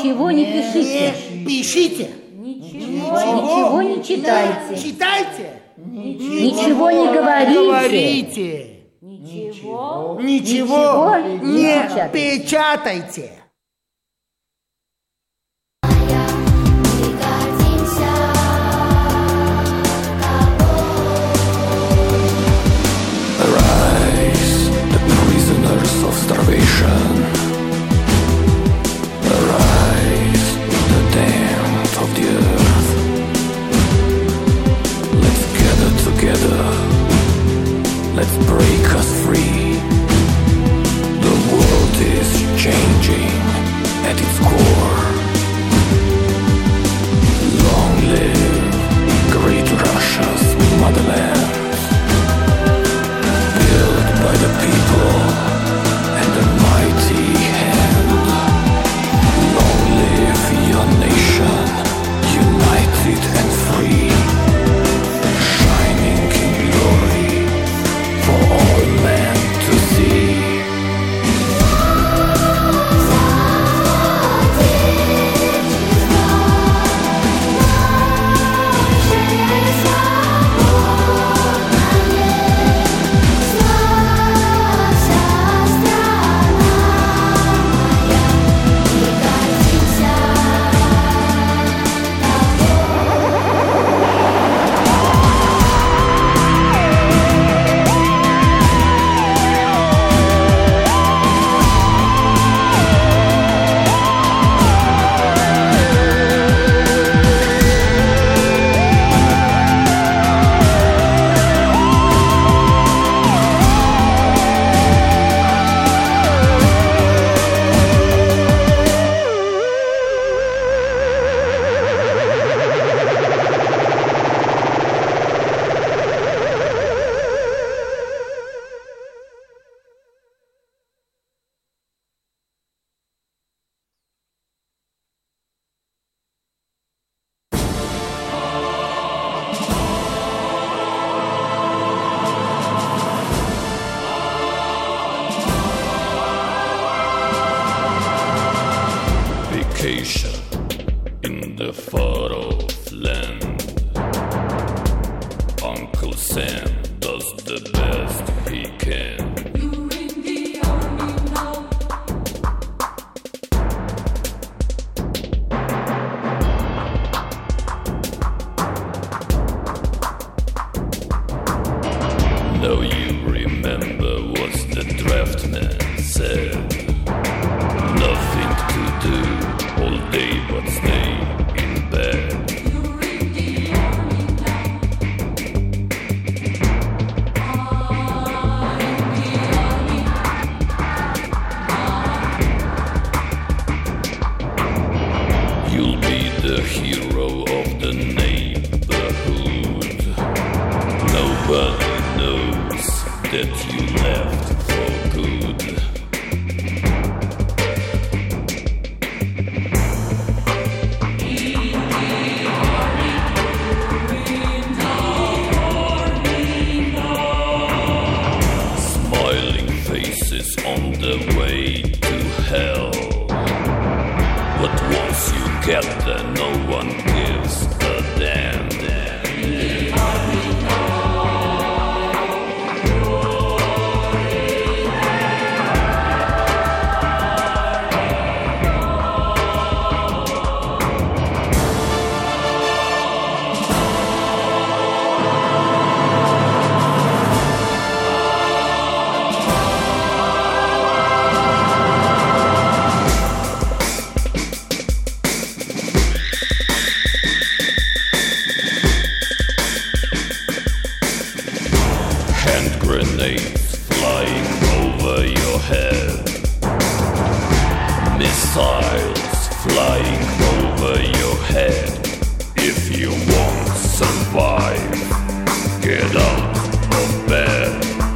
Ничего не пишите. Пишите. Ничего не читайте. Читайте. Ничего не говорите. Ничего не печатайте. Of starvation, arise, the damned of the earth. Let's gather together, let's break us free. The world is changing at its core. Long live great Russia's motherland, built by the people and a mighty hand. Long live your nation, united and free, shining in glory for all men to see. In the far off land, Uncle Sam does the best he can. You're in the army now. Now you remember what the draftman said. Nothing to do all day but stay in bed. You're in the army now. I'm in the army. You'll be the hero of the neighborhood. Nobody knows that you left for good. On the way to hell. But once you get there, no one gives a damn. Hand grenades flying over your head, missiles flying over your head. If you won't survive, get out of bed.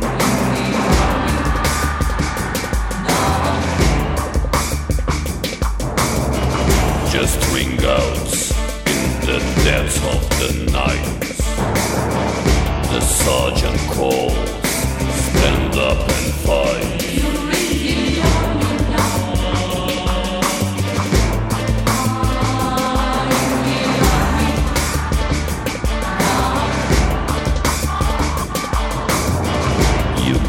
Just ring out in the depths of the night. The sergeant calls, stand up and fight. You're in the army now.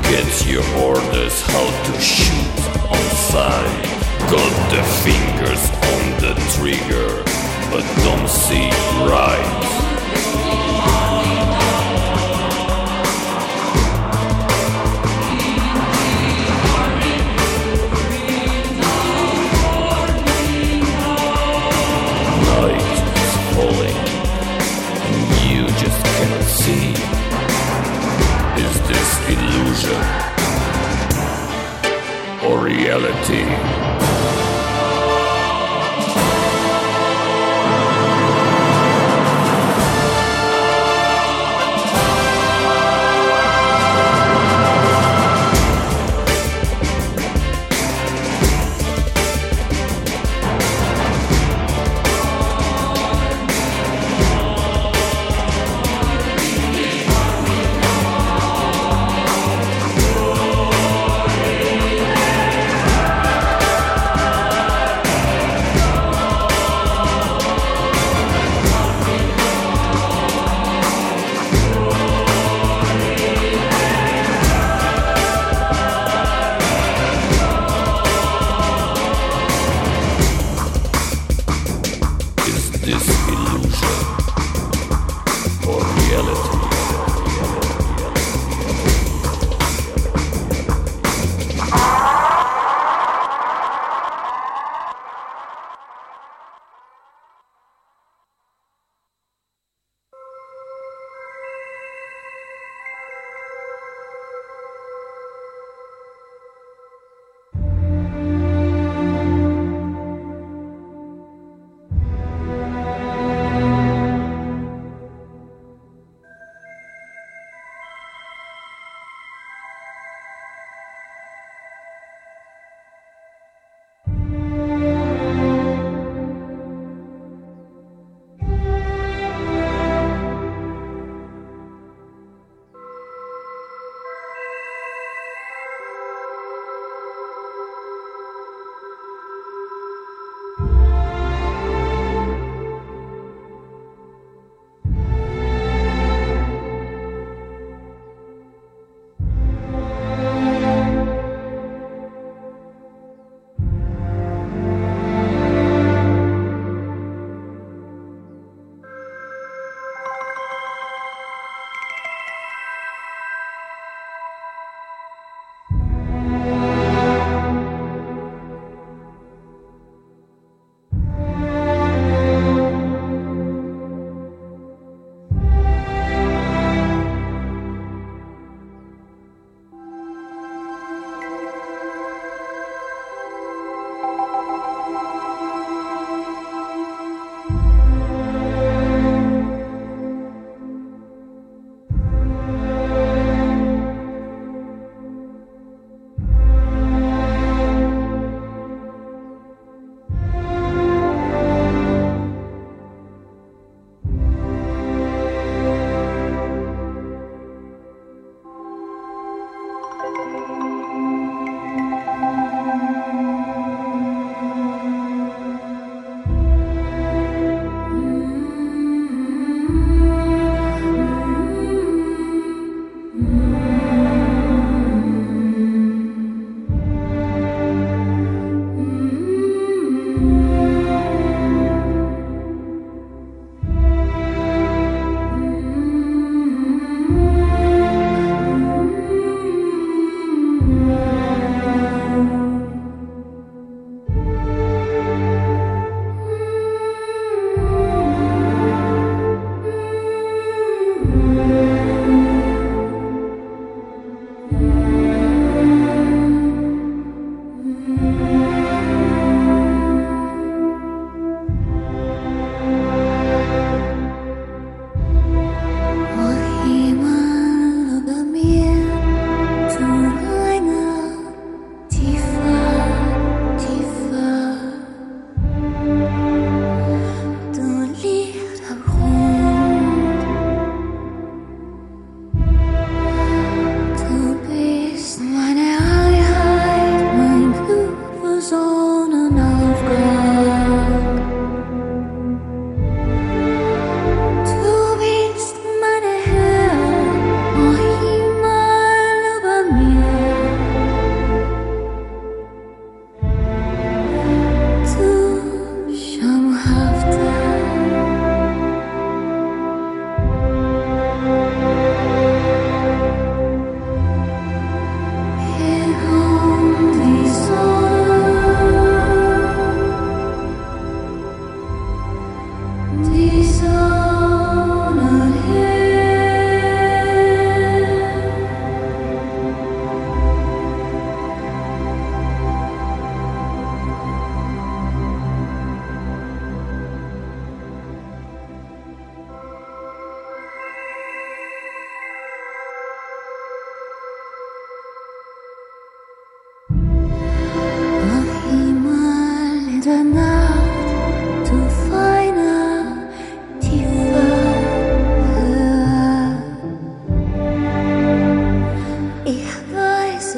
gets your orders how to shoot on sight. Got the fingers on the trigger, but don't see right. Night is falling, and you just cannot see. Is this illusion or reality?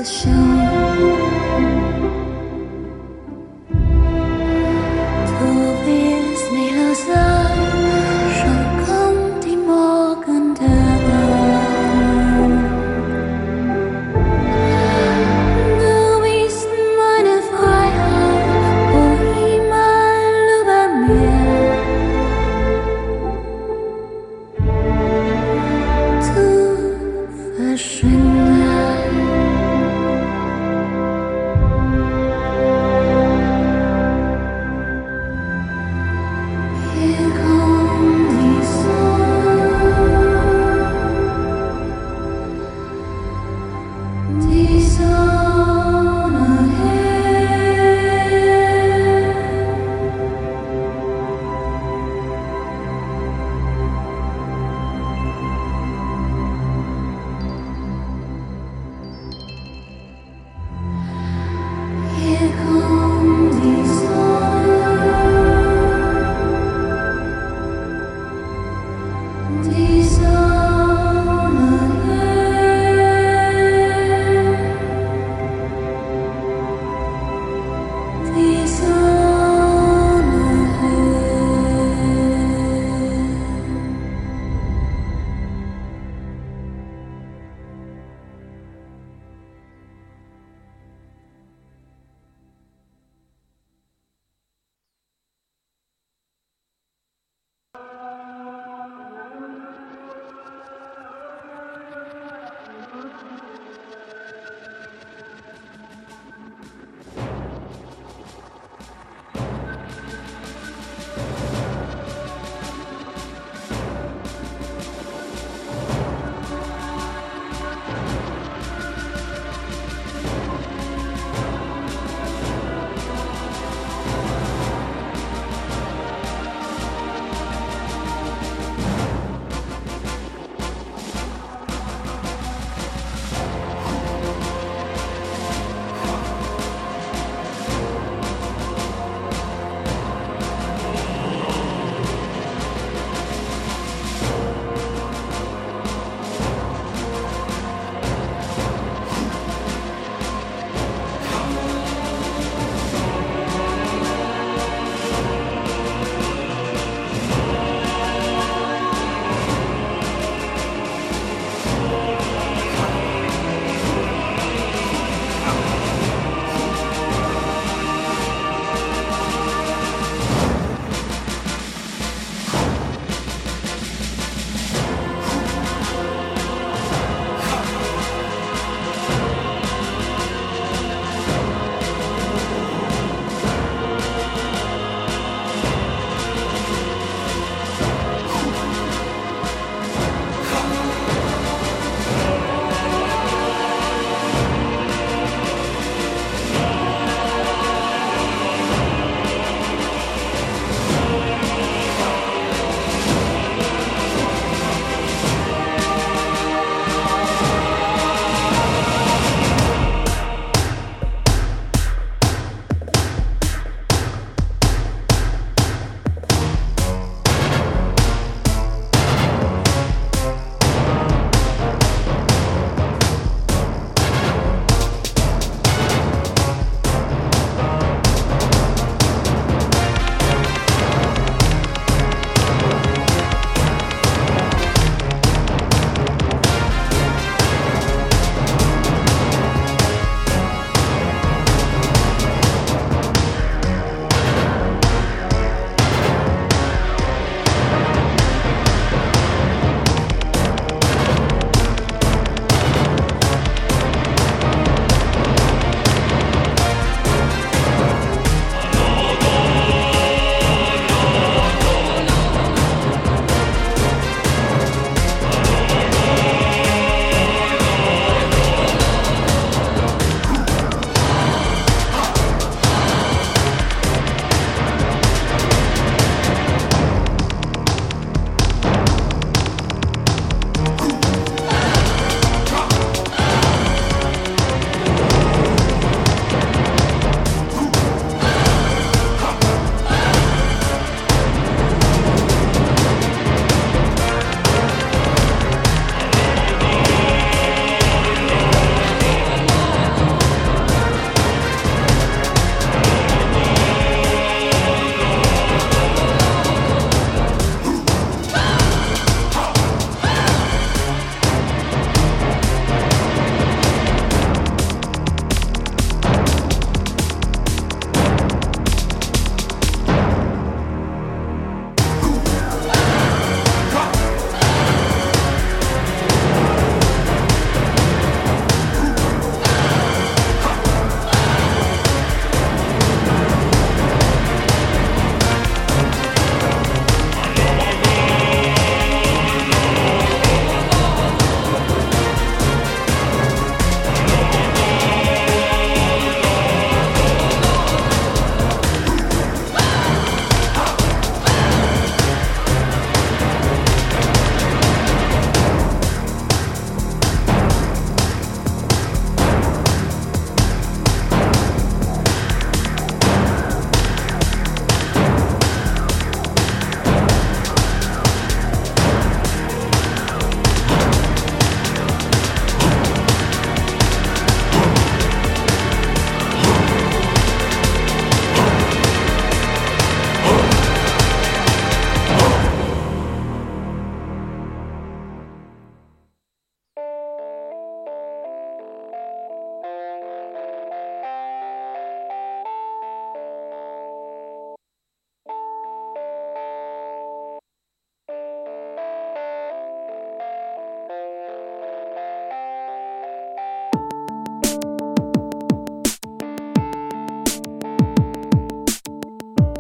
思乡。Du wirst nicht los sein, schon kommt die Morgendawn. Du bist meine Freiheit, oh Himmel über mir. Du verschwindest.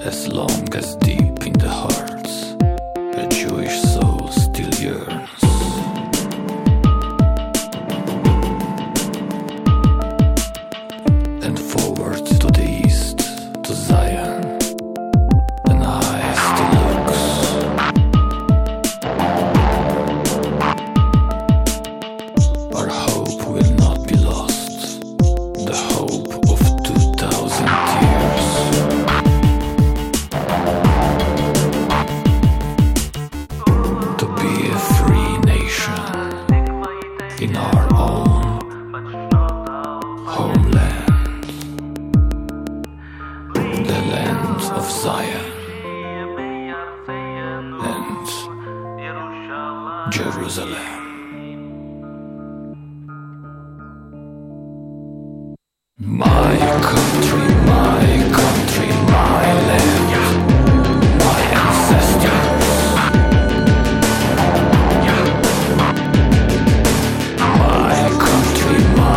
As long as deep in the hearts a Jewish soul still yearns. And forward to the east, to Zion, an eye still looks. Our hope will not be lost, the hope of 2,000 years. To be a free nation in our own homeland, the land of Zion and Jerusalem. My country, my country, my land, my ancestors. My country,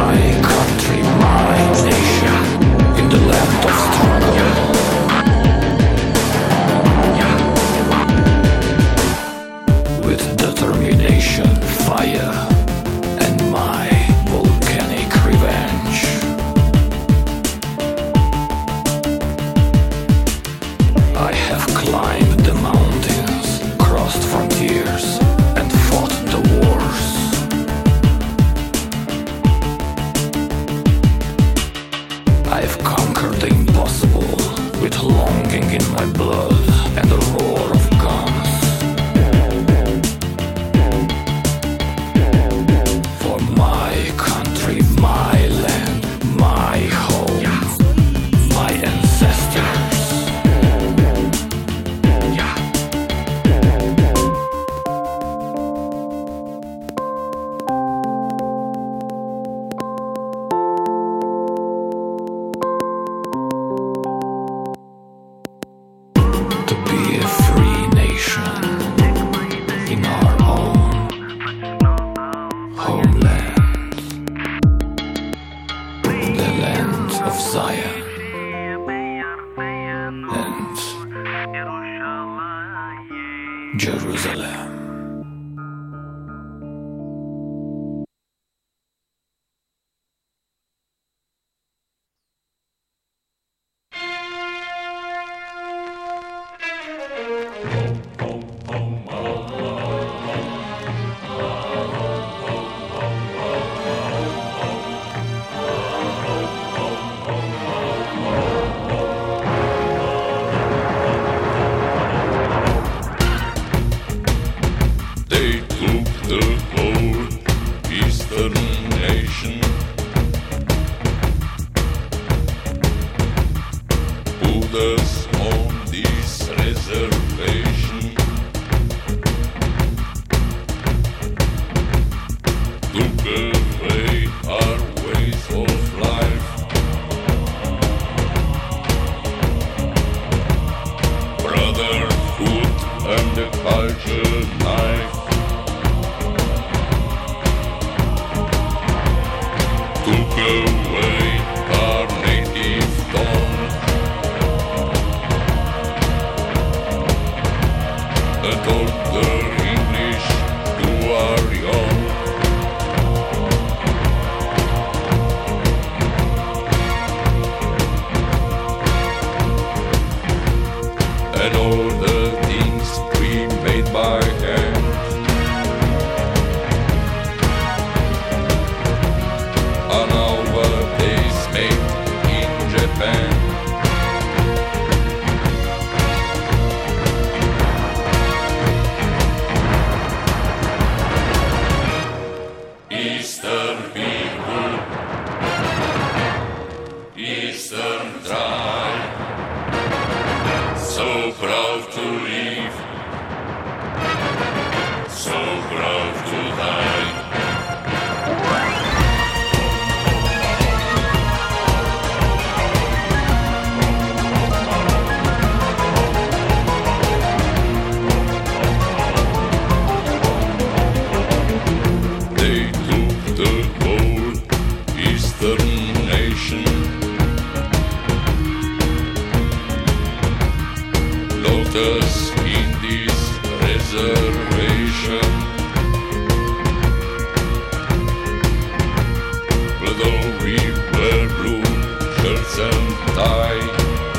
my nation, in the land of struggle. With determination, fire, and my volcanic revenge. I have climbed the mountains, crossed frontiers, and fought the wars. I've conquered the impossible with longing in my blood and the roar of guns. For my country, my land, my home, my ancestors. To be a free nation in our own homeland, the land of Zion and Jerusalem. They took the whole eastern nation, put us on this reservation, took away our ways of life. Brotherhood and the culture knife. Took away our native tongue and taught the English to our young. And all the things we made by hand. On our day us in this reservation. Although we wear blue shirts and tie,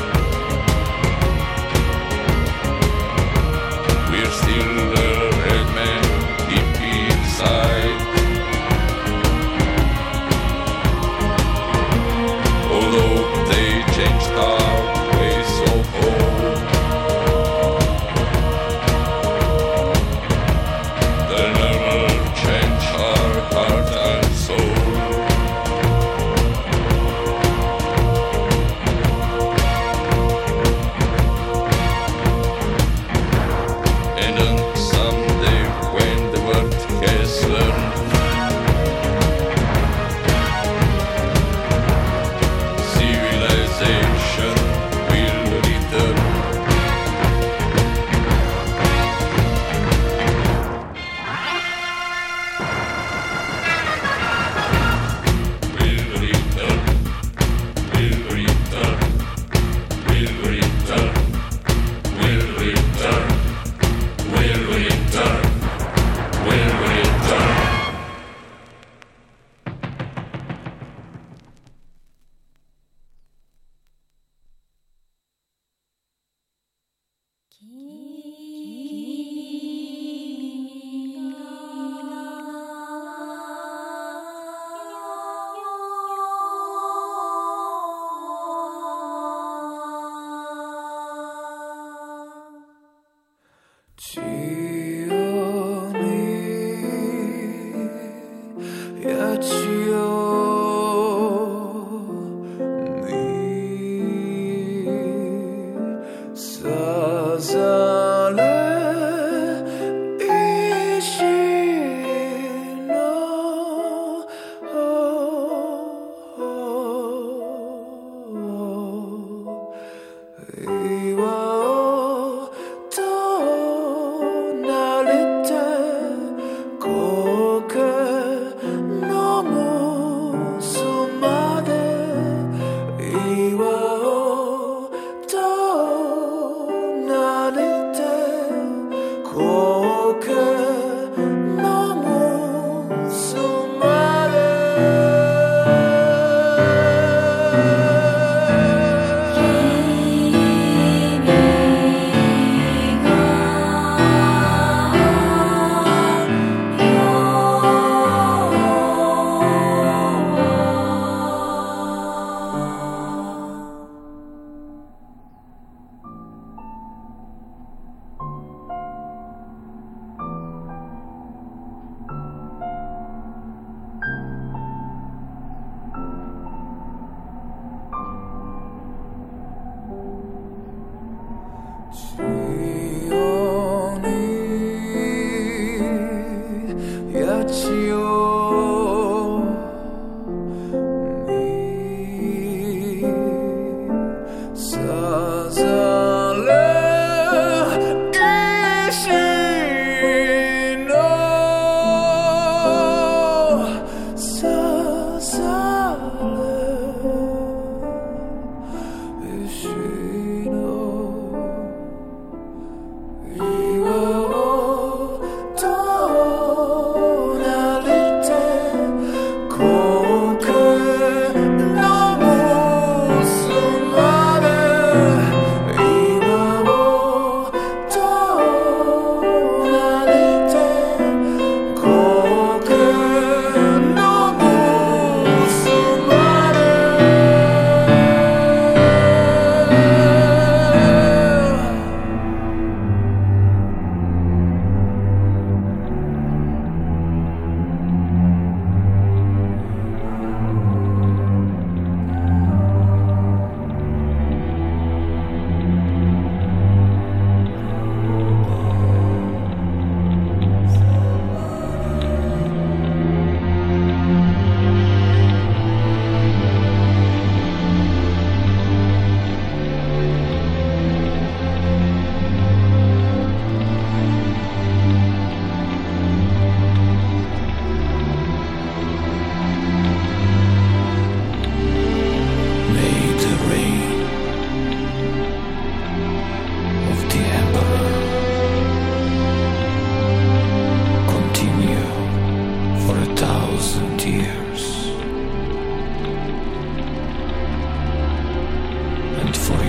we're still a red man deep inside. Although they changed our ways of home,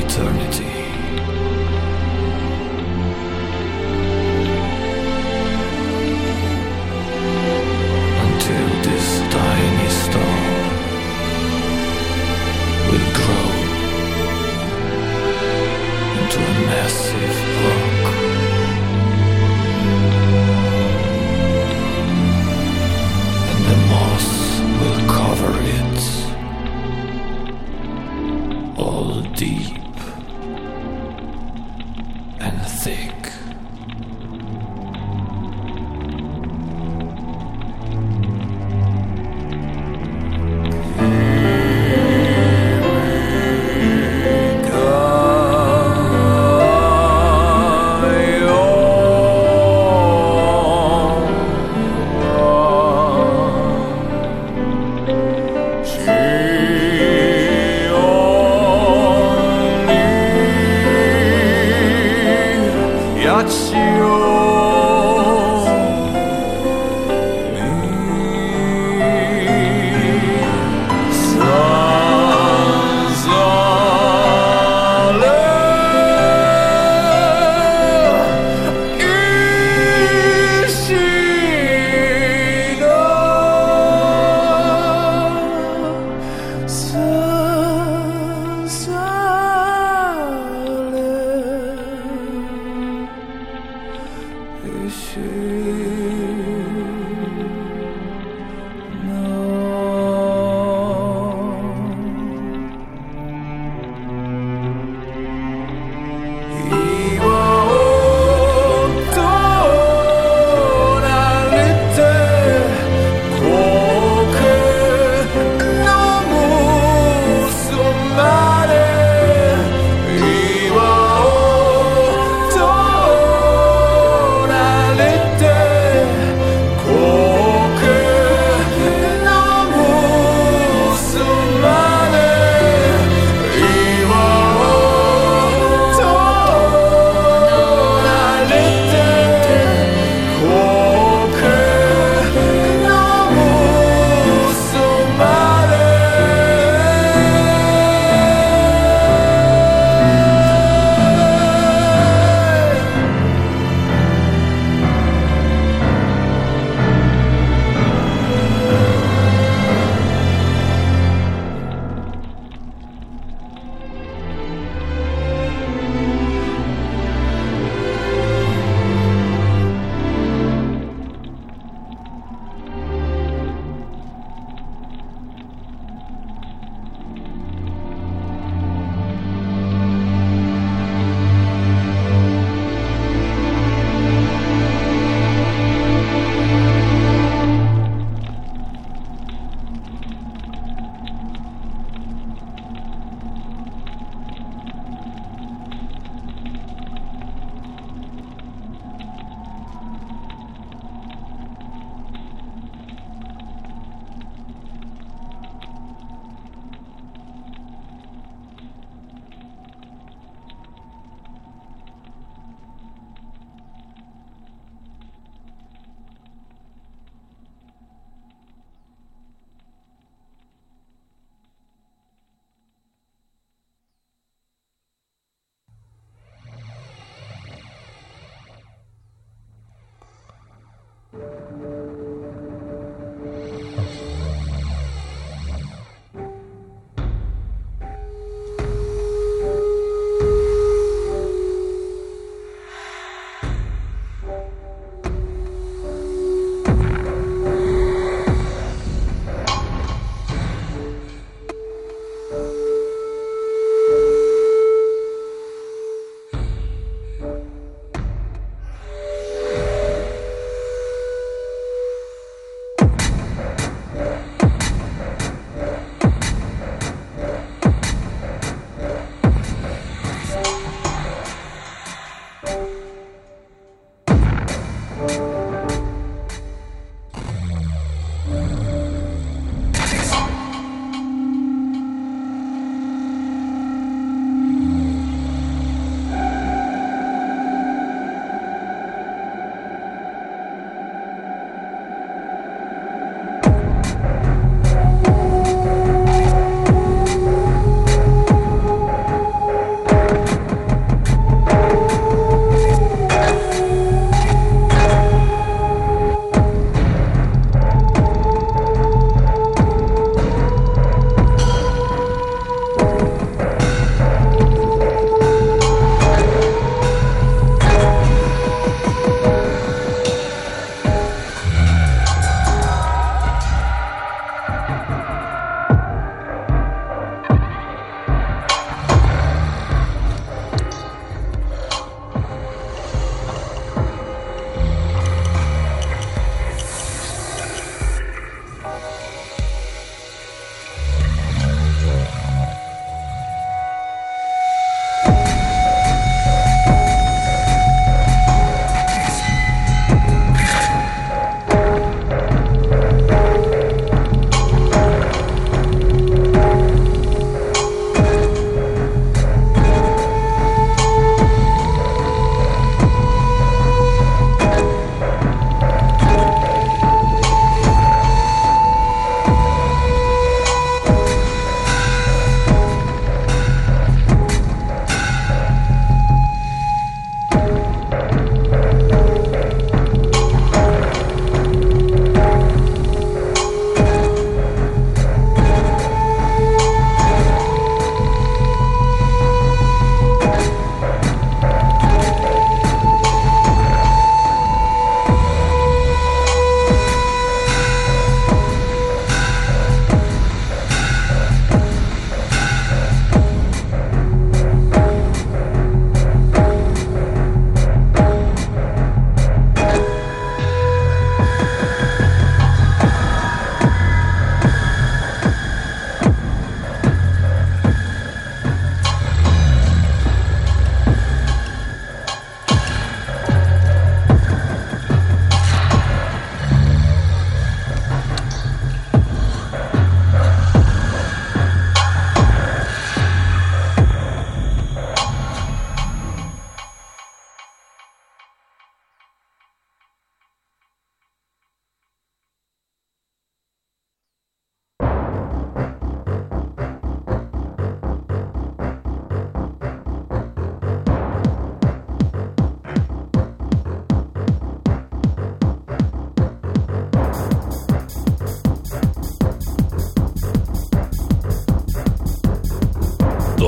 eternity. Until this tiny star will grow into a massive rock. And the moss will cover it all deep and thick.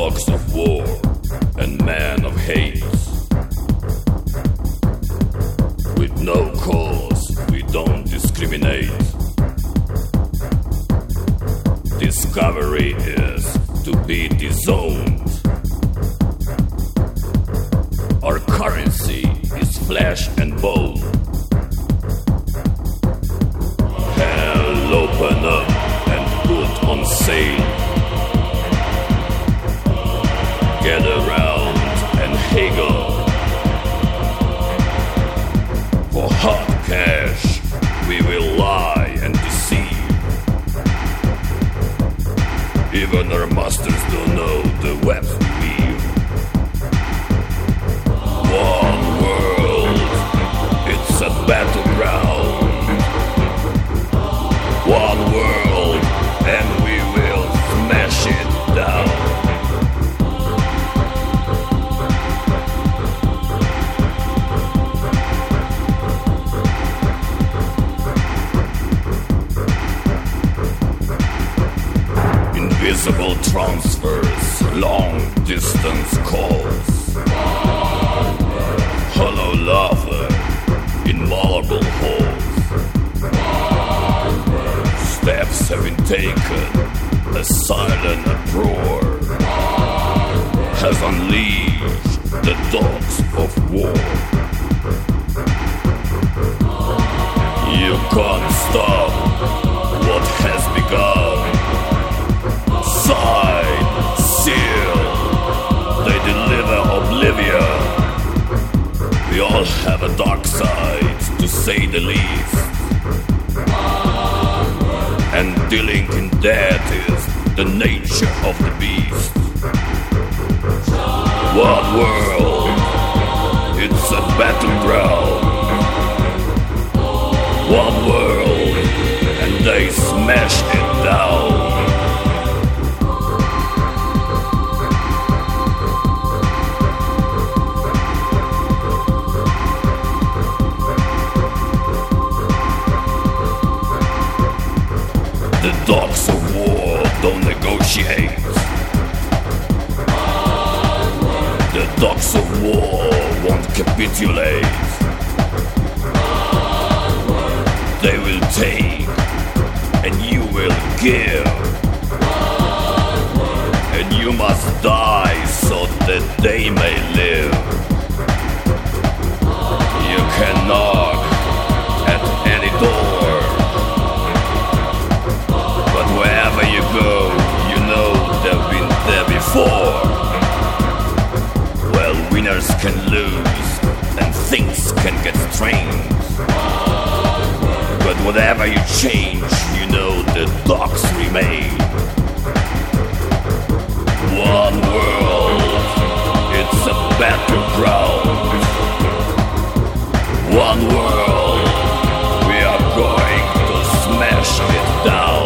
dogs of war and men of hate. With no cause, we don't discriminate. Discovery is to be disowned. Our currency is flesh and bone. Hell, open up and put on sale. Get around and haggle. For hot cash, we will lie and deceive. Even our masters don't know the webs we weave. One world, it's a battleground. One world, and we will smash it down. Invisible transfers, long distance calls. Hollow lava in marble halls. Steps have been taken, a silent uproar has unleashed the dogs of war. You can't stop what has begun. Sign, seal, they deliver oblivion. We all have a dark side, to say the least. And dealing in death is the nature of the beast. One world, it's a battleground. One world, and they smash it down. The dogs of war don't negotiate. The dogs of war won't capitulate. They will take, and you will give. And you must die so that they may live. You can knock at any door. Wherever you go, you know they've been there before. Well, winners can lose, and things can get strange. But whatever you change, you know the dogs remain. One world, it's a battleground. One world, we are going to smash it down.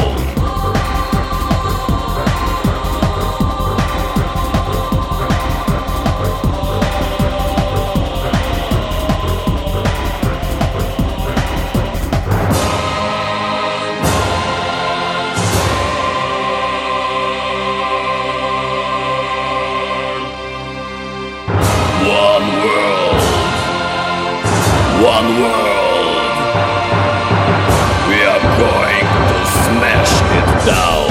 One world, we are going to smash it down.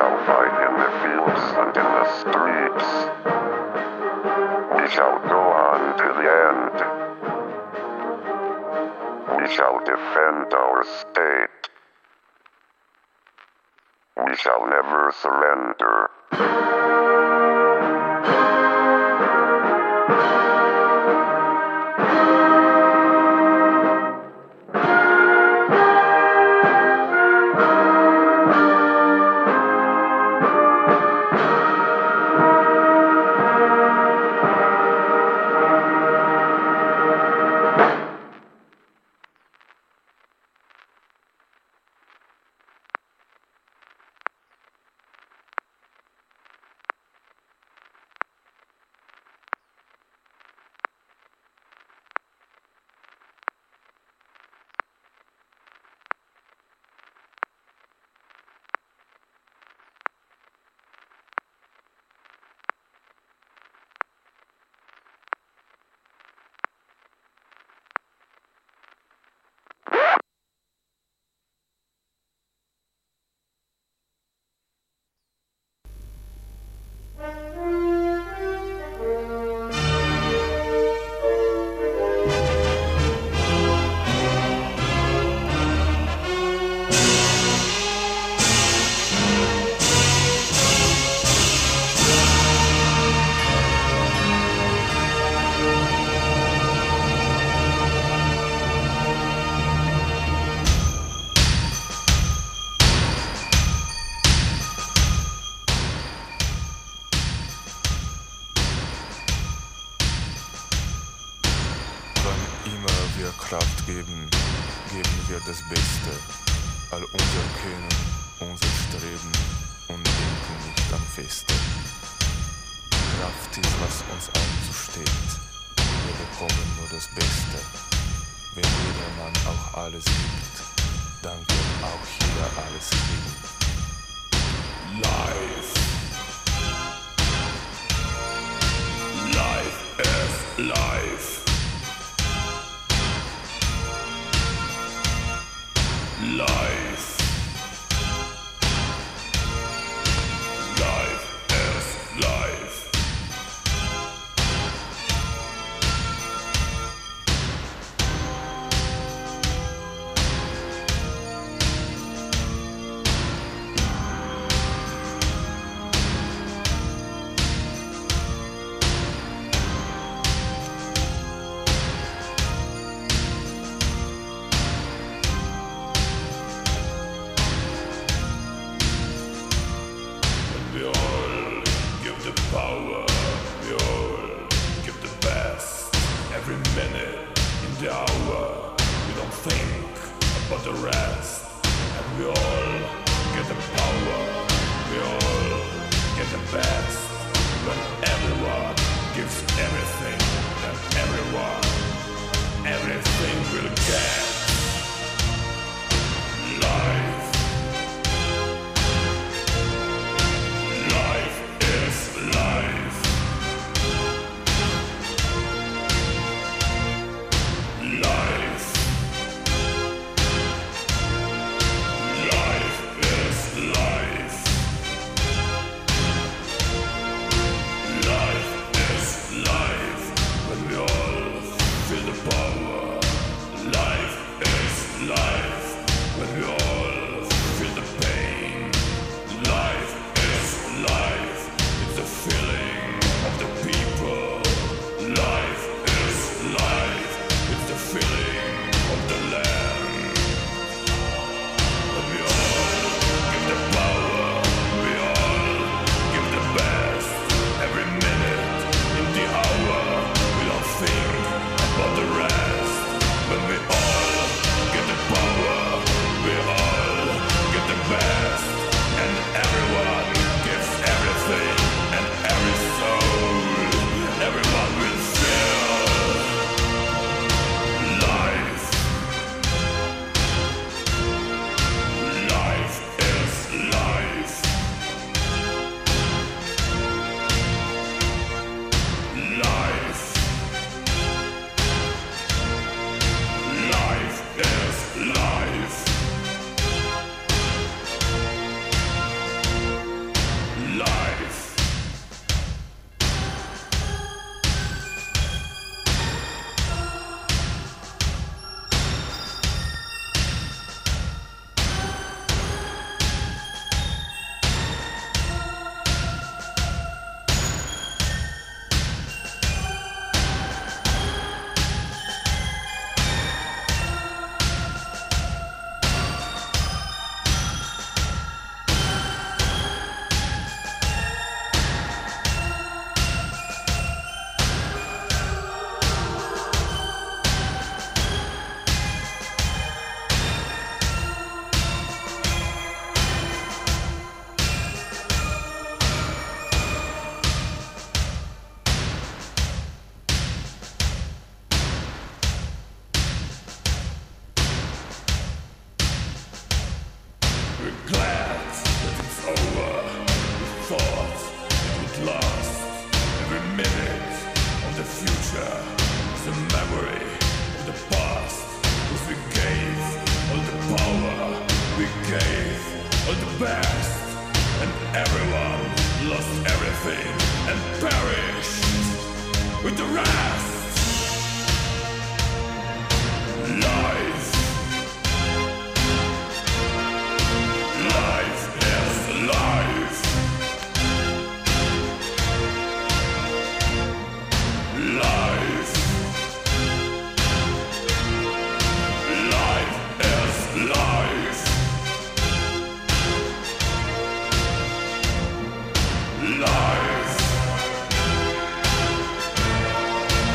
shall fight in the fields and in the streets. We shall go on to the end. We shall defend our state. We shall never surrender. Kraft geben, geben wir das Beste, all unser Können, unser Streben und denken nicht am Feste. Kraft ist, was uns allen zusteht, wir bekommen nur das Beste. Wenn jedermann auch alles gibt, dann wird auch jeder alles kriegen. Life. Life is life. Life. Life is life. Power, we all give the best every minute in the hour. We don't think about the rest, and we all get the power. We all get the best when everyone gives everything, then everything will get. Life. Life future is the memory of the past. Cause we gave all the power, we gave all the best, and everyone lost everything and perished with the rest. Life is life. Life is life. Life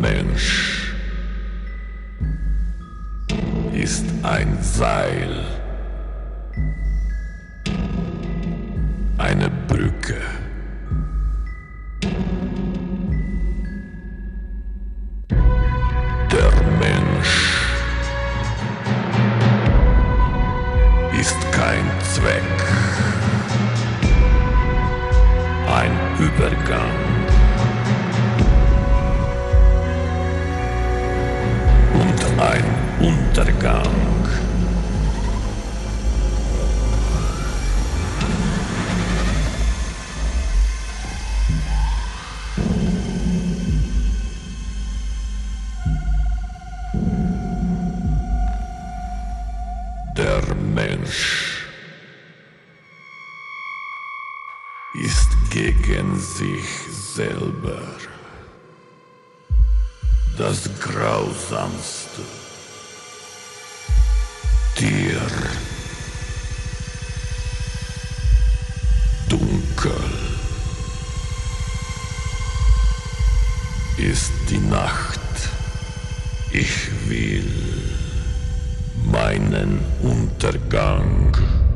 Mensch ist ein Seil, eine Brücke. Der Mensch ist kein Zweck, ein Übergang. Und ein Untergang. Der Mensch ist gegen sich selber das grausamste Tier. Dunkel ist die Nacht. Ich will meinen Untergang.